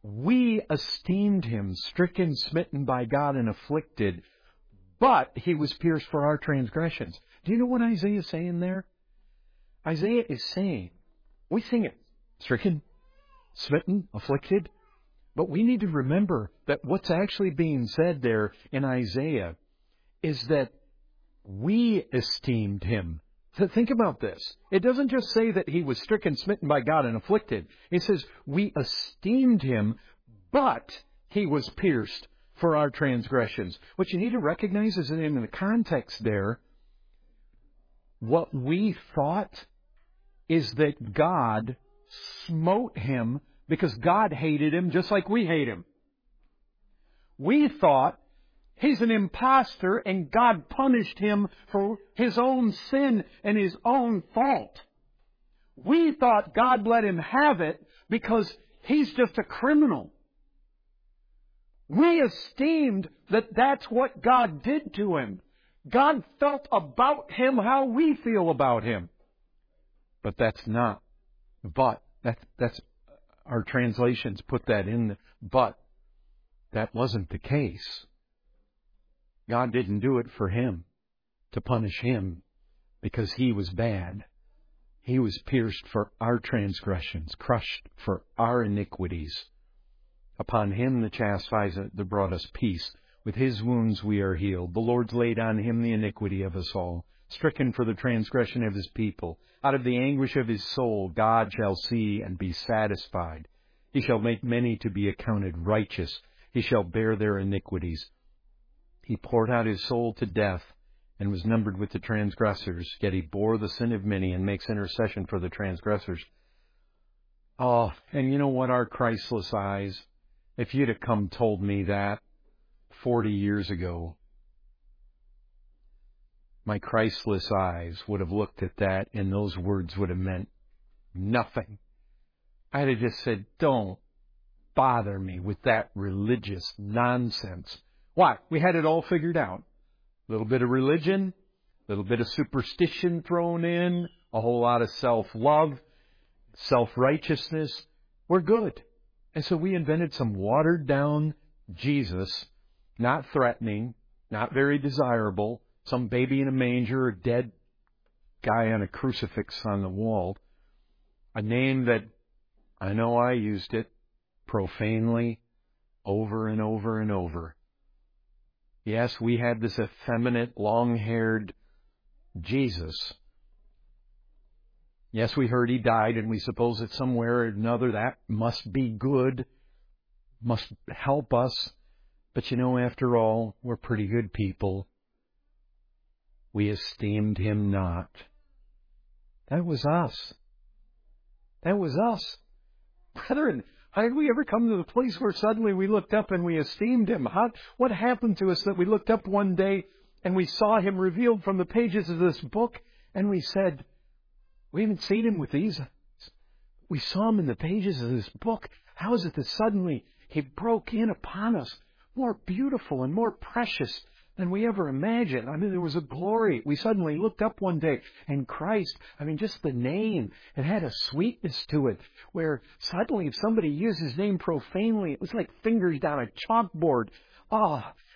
we esteemed him stricken, smitten by God, and afflicted, but he was pierced for our transgressions. Do you know what Isaiah is saying there? Isaiah is saying, we sing it, stricken, smitten, afflicted, but we need to remember that what's actually being said there in Isaiah is that we esteemed him. So think about this. It doesn't just say that he was stricken, smitten by God, and afflicted. It says we esteemed him, but he was pierced for our transgressions. What you need to recognize is that in the context there, what we thought is that God smote him because God hated him just like we hate him. We thought he's an imposter and God punished him for his own sin and his own fault. We thought God let him have it because he's just a criminal. We esteemed that that's what God did to him. God felt about him how we feel about him. But that's not. But. That's, that's, our translations put that in. But. That wasn't the case. God didn't do it for him, to punish him, because he was bad. He was pierced for our transgressions, crushed for our iniquities. Upon him the chastisement that brought us peace. With his wounds we are healed. The Lord's laid on him the iniquity of us all. Stricken for the transgression of his people. Out of the anguish of his soul God shall see and be satisfied. He shall make many to be accounted righteous. He shall bear their iniquities. He poured out his soul to death and was numbered with the transgressors. Yet he bore the sin of many and makes intercession for the transgressors. Oh, and you know what? Our Christless eyes, if you'd have come told me that forty years ago, my Christless eyes would have looked at that and those words would have meant nothing. I'd have just said, don't bother me with that religious nonsense. Why? We had it all figured out. A little bit of religion, a little bit of superstition thrown in, a whole lot of self-love, self-righteousness. We're good. And so we invented some watered-down Jesus, not threatening, not very desirable, some baby in a manger, a dead guy on a crucifix on the wall, a name that I know I used it profanely over and over and over. Yes, we had this effeminate, long-haired Jesus. Yes, we heard he died, and we suppose that somewhere or another that must be good, must help us. But you know, after all, we're pretty good people. We esteemed him not. That was us. That was us. Brethren, how did we ever come to the place where suddenly we looked up and we esteemed him? How, what happened to us that we looked up one day and we saw him revealed from the pages of this book and we said, we haven't seen him with these eyes. We saw him in the pages of this book. How is it that suddenly he broke in upon us more beautiful and more precious than we ever imagined? I mean, there was a glory. We suddenly looked up one day, and Christ, I mean, just the name, it had a sweetness to it, where suddenly if somebody used his name profanely, it was like fingers down a chalkboard. Ah, oh.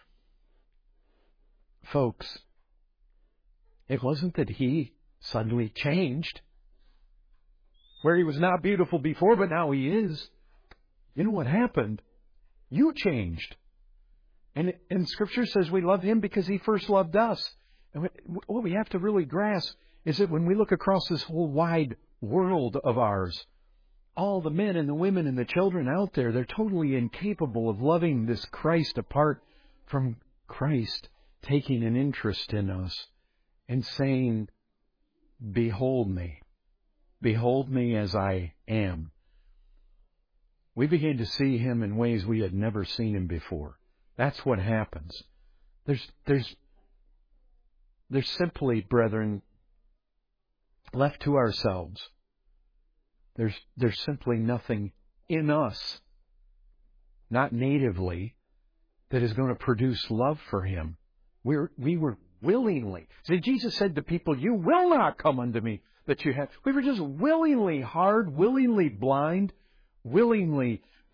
Folks, it wasn't that he suddenly changed, where he was not beautiful before, but now he is. You know what happened? You changed. And, and Scripture says we love him because he first loved us. And what we have to really grasp is that when we look across this whole wide world of ours, all the men and the women and the children out there, they're totally incapable of loving this Christ apart from Christ taking an interest in us and saying, behold me. Behold me as I am. We begin to see him in ways we had never seen him before. That's what happens. There's, there's, there's simply, brethren, left to ourselves, there's, there's simply nothing in us, not natively, that is going to produce love for him. We're, we were willingly. See, Jesus said to people, you will not come unto me that you have. We were just willingly hard, willingly blind, willingly we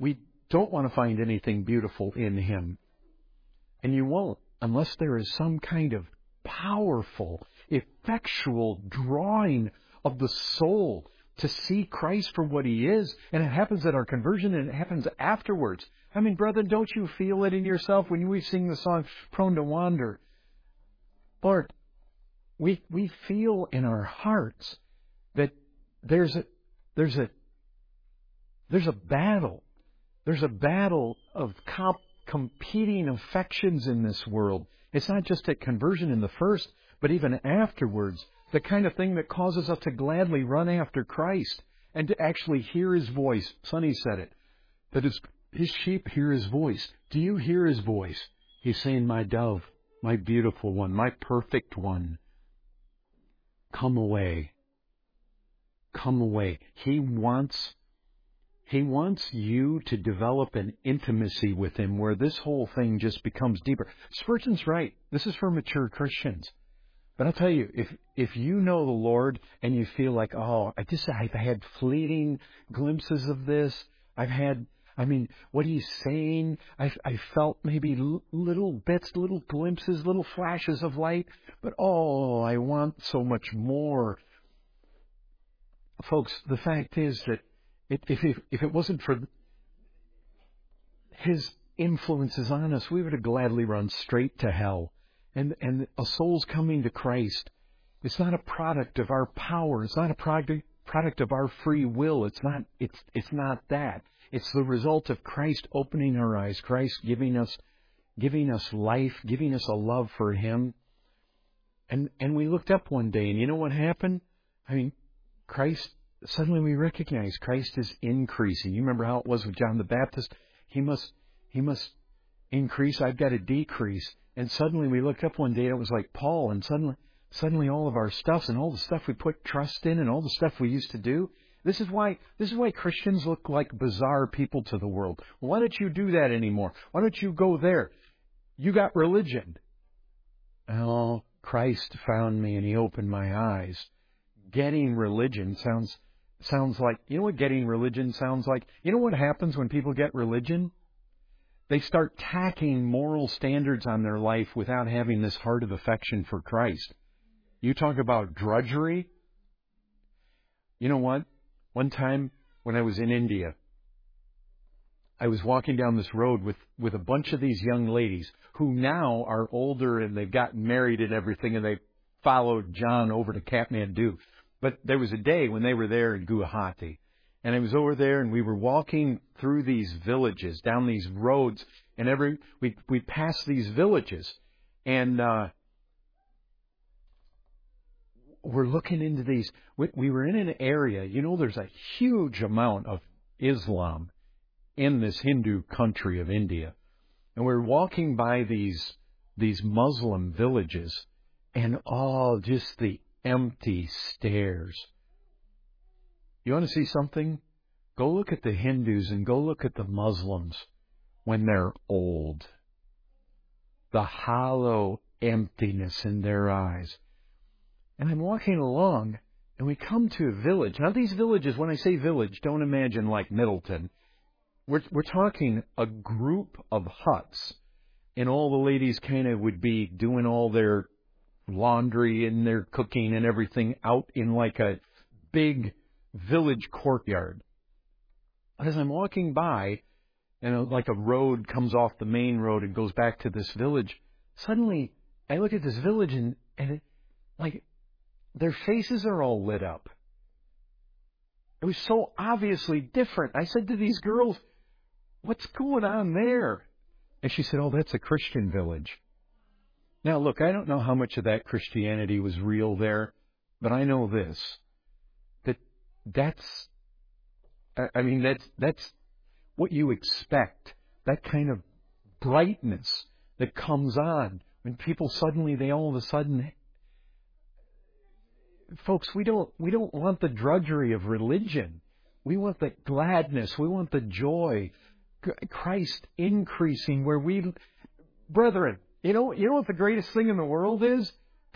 don't want to find anything beautiful in him. And you won't unless there is some kind of powerful, effectual drawing of the soul to see Christ for what he is. And it happens at our conversion, and it happens afterwards. I mean, brethren, don't you feel it in yourself when we sing the song, Prone to Wander? Lord, we we feel in our hearts that there's a there's a there's a battle. There's a battle of comp, competing affections in this world. It's not just at conversion in the first, but even afterwards. The kind of thing that causes us to gladly run after Christ and to actually hear his voice. Sonny said it, that his, his sheep hear his voice. Do you hear his voice? He's saying, my dove, my beautiful one, my perfect one, come away. Come away. He wants, he wants you to develop an intimacy with him where this whole thing just becomes deeper. Spurgeon's right. This is for mature Christians. But I'll tell you, if if you know the Lord and you feel like, oh, I just I've had fleeting glimpses of this. I've had, I mean, what he's saying, I I felt maybe l- little bits, little glimpses, little flashes of light. But oh, I want so much more. Folks, the fact is that it, if if if it wasn't for his influences on us, we would have gladly run straight to hell. And and a soul's coming to Christ. It's not a product of our power. It's not a product product of our free will. It's not it's it's not that. It's the result of Christ opening our eyes, Christ giving us giving us life, giving us a love for him. And and we looked up one day, and you know what happened? I mean, Christ, suddenly we recognize Christ is increasing. You remember how it was with John the Baptist? He must he must increase, I've got to decrease. And suddenly we looked up one day and it was like Paul, and suddenly suddenly all of our stuff and all the stuff we put trust in and all the stuff we used to do. This is why this is why Christians look like bizarre people to the world. Why don't you do that anymore? Why don't you go there? You got religion. Oh, Christ found me and he opened my eyes. Getting religion sounds sounds like, you know what getting religion sounds like? You know what happens when people get religion? They start tacking moral standards on their life without having this heart of affection for Christ. You talk about drudgery. You know what? One time when I was in India, I was walking down this road with, with a bunch of these young ladies who now are older and they've gotten married and everything, and they followed John over to Kathmandu. But there was a day when they were there in Guwahati. And I was over there, and we were walking through these villages, down these roads, and every we we passed these villages, and uh, we're looking into these. We, we were in an area, you know, there's a huge amount of Islam in this Hindu country of India, and we're walking by these these Muslim villages, and all just the empty stares. You want to see something? Go look at the Hindus and go look at the Muslims when they're old. The hollow emptiness in their eyes. And I'm walking along, and we come to a village. Now, these villages, when I say village, don't imagine like Middleton. We're, we're talking a group of huts, and all the ladies kind of would be doing all their laundry and their cooking and everything out in like a big village courtyard. As I'm walking by, and like a road comes off the main road and goes back to this village, suddenly I look at this village and, and it, like their faces are all lit up. It was so obviously different. I said to these girls, "What's going on there?" And she said, "Oh, that's a Christian village." Now, look, I don't know how much of that Christianity was real there, but I know this. That's, I mean, that's, that's what you expect. That kind of brightness that comes on when people suddenly, they all of a sudden, folks, we don't, we don't want the drudgery of religion. We want the gladness. We want the joy. Christ increasing where we, brethren, you know, you know what the greatest thing in the world is?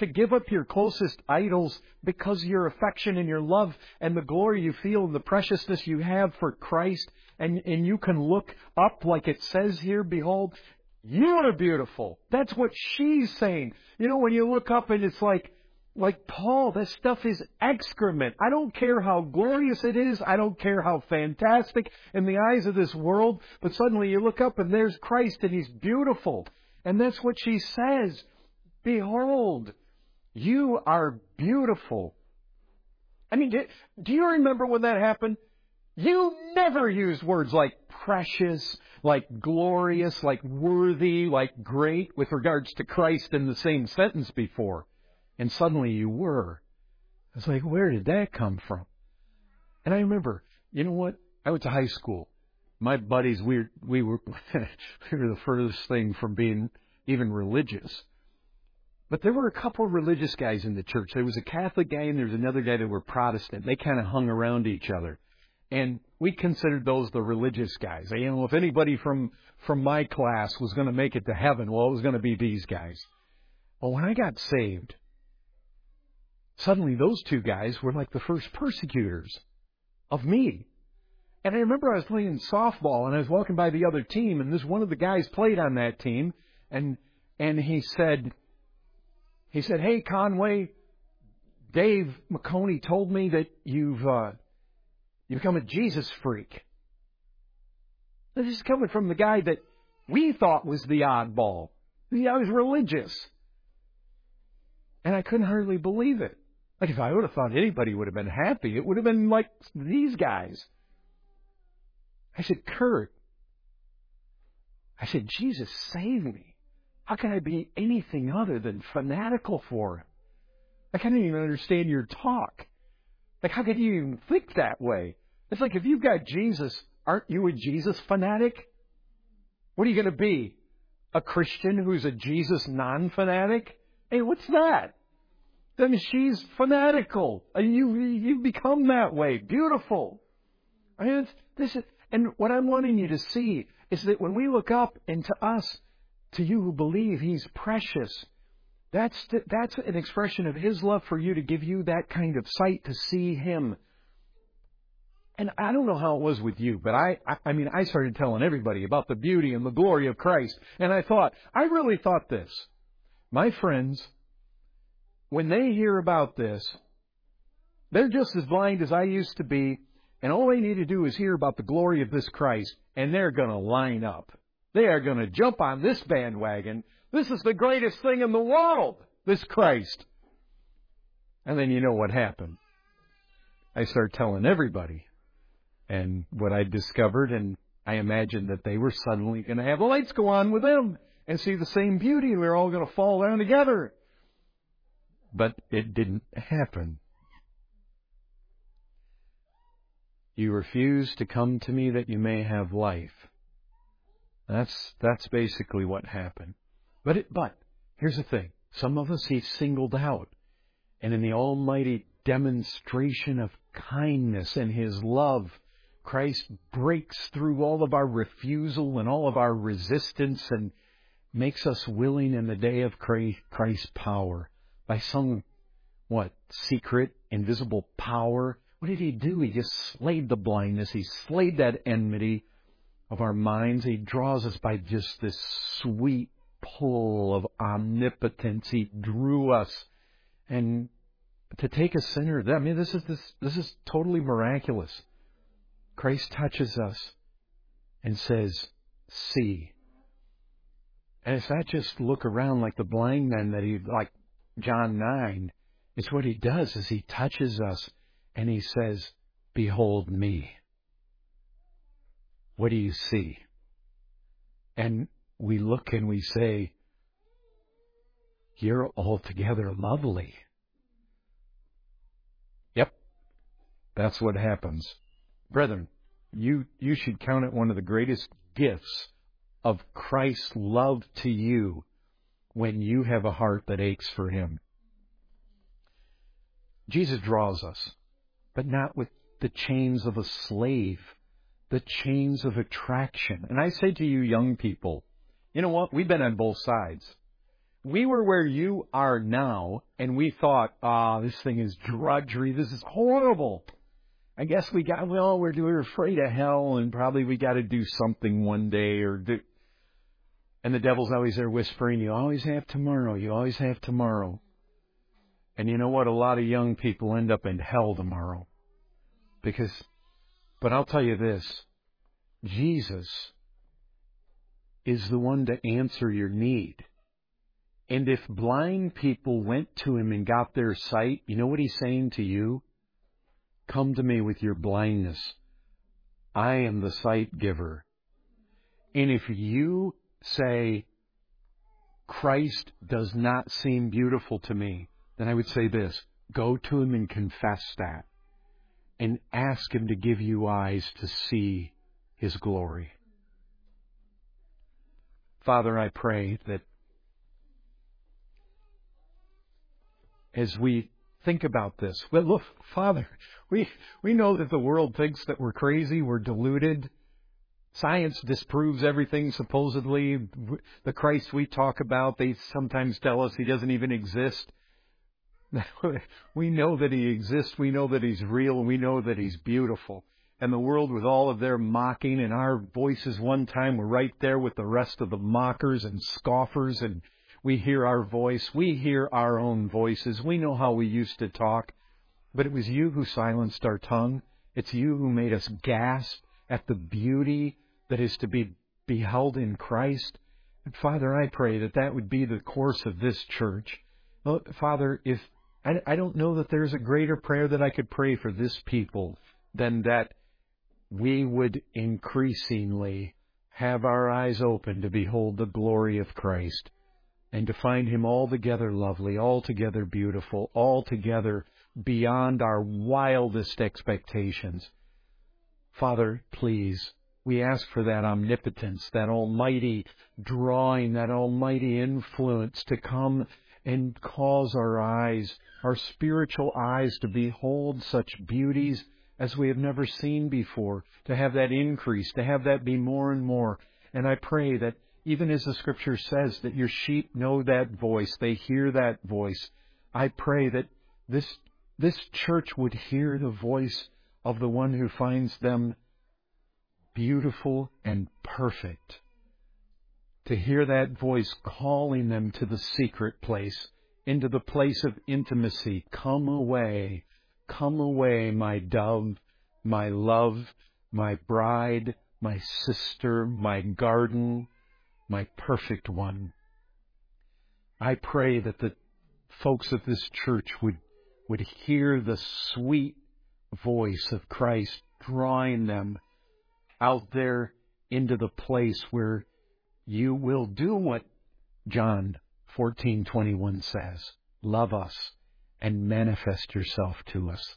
to give up your closest idols because your affection and your love and the glory you feel and the preciousness you have for Christ, and, and you can look up like it says here, behold, you are beautiful. That's what she's saying. You know, when you look up and it's like, like Paul, that stuff is excrement. I don't care how glorious it is. I don't care how fantastic in the eyes of this world. But suddenly you look up and there's Christ and He's beautiful. And that's what she says. Behold, you are beautiful. I mean, do you remember when that happened? You never used words like precious, like glorious, like worthy, like great with regards to Christ in the same sentence before. And suddenly you were. It's like, where did that come from? And I remember, you know what? I went to high school. My buddies, we were, we were, we were the furthest thing from being even religious. But there were a couple of religious guys in the church. There was a Catholic guy and there was another guy that were Protestant. They kind of hung around each other. And we considered those the religious guys. You know, if anybody from, from my class was going to make it to heaven, well, it was going to be these guys. Well, when I got saved, suddenly those two guys were like the first persecutors of me. And I remember I was playing softball and I was walking by the other team, and this one of the guys played on that team, and and he said, he said, "Hey, Conway, Dave McConey told me that you've uh, you become a Jesus freak." This is coming from the guy that we thought was the oddball. I was religious. And I couldn't hardly believe it. Like, if I would have thought anybody would have been happy, it would have been like these guys. I said, "Kurt," I said, "Jesus save me. How can I be anything other than fanatical for Him? Like, I don't even understand your talk. Like, how could you even think that way? It's like, if you've got Jesus, aren't you a Jesus fanatic? What are you going to be? A Christian who's a Jesus non-fanatic? Hey, what's that? Then she's fanatical. You you become that way. Beautiful. I mean, this is, and what I'm wanting you to see is that when we look up, and to us, to you who believe He's precious, that's the, that's an expression of His love for you, to give you that kind of sight to see Him. And I don't know how it was with you, but I, I, I mean, I started telling everybody about the beauty and the glory of Christ. And I thought, I really thought this. My friends, when they hear about this, they're just as blind as I used to be, and all they need to do is hear about the glory of this Christ, and they're going to line up. They are going to jump on this bandwagon. This is the greatest thing in the world, this Christ. And then you know what happened. I started telling everybody. And what I discovered, and I imagined that they were suddenly going to have the lights go on with them and see the same beauty, and we were all going to fall down together. But it didn't happen. You refuse to come to me that you may have life. That's that's basically what happened. But it, but here's the thing. Some of us He singled out. And in the almighty demonstration of kindness and His love, Christ breaks through all of our refusal and all of our resistance and makes us willing in the day of Christ's power. By some, what, secret, invisible power. What did He do? He just slayed the blindness. He slayed that enmity of our minds. He draws us by just this sweet pull of omnipotence. He drew us. And to take a sinner, I mean, this is this this is totally miraculous. Christ touches us and says, "See." And it's not just look around like the blind men that He, like John nine. It's what He does is He touches us and He says, "Behold me. What do you see?" And we look and we say, "You're altogether lovely." Yep, that's what happens. Brethren, you, you should count it one of the greatest gifts of Christ's love to you when you have a heart that aches for Him. Jesus draws us, but not with the chains of a slave, the chains of attraction. And I say to you young people, you know what? We've been on both sides. we were where you are now, and we thought, ah, oh, this thing is drudgery. This is horrible. I guess we got, well, we're, we're afraid of hell, and probably we got to do something one day or do. And the devil's always there whispering, you always have tomorrow. You always have tomorrow. And you know what? A lot of young people end up in hell tomorrow. Because, but I'll tell you this, Jesus is the one to answer your need. And if blind people went to him and got their sight, you know what he's saying to you? Come to me with your blindness. I am the sight giver. And if you say, Christ does not seem beautiful to me, then I would say this, go to him and confess that. And ask him to give you eyes to see his glory. Father, I pray that as we think about this, well, look, Father, we we know that the world thinks that we're crazy, we're deluded. Science disproves everything, supposedly. The Christ we talk about, they sometimes tell us he doesn't even exist. We know that he exists, we know that he's real, and we know that he's beautiful. And the world, with all of their mocking, and our voices one time were right there with the rest of the mockers and scoffers, and we hear our voice. We hear our own voices. We know how we used to talk. But it was you who silenced our tongue. It's you who made us gasp at the beauty that is to be beheld in Christ. And Father, I pray that that would be the course of this church. Well, Father, if I, I don't know that there's a greater prayer that I could pray for this people than that we would increasingly have our eyes open to behold the glory of Christ. And to find him altogether lovely, altogether beautiful, altogether beyond our wildest expectations. Father, please, we ask for that omnipotence, that almighty drawing, that almighty influence to come and cause our eyes, our spiritual eyes, to behold such beauties as we have never seen before, to have that increase, to have that be more and more. And I pray that even as the Scripture says, that your sheep know that voice, they hear that voice. I pray that this this church would hear the voice of the one who finds them beautiful and perfect. To hear that voice calling them to the secret place, into the place of intimacy. Come away, come away, my dove, my love, my bride, my sister, my garden, my perfect one. I pray that the folks of this church would, would hear the sweet voice of Christ drawing them out there into the place where you will do what John fourteen twenty-one says. Love us and manifest yourself to us.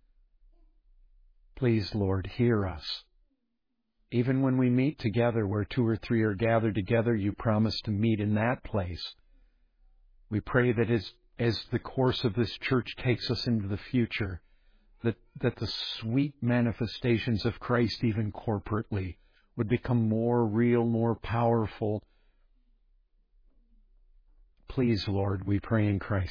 Please, Lord, hear us. Even when we meet together where two or three are gathered together, you promise to meet in that place. We pray that as, as the course of this church takes us into the future, that, that the sweet manifestations of Christ, even corporately, would become more real, more powerful. Please, Lord, we pray in Christ.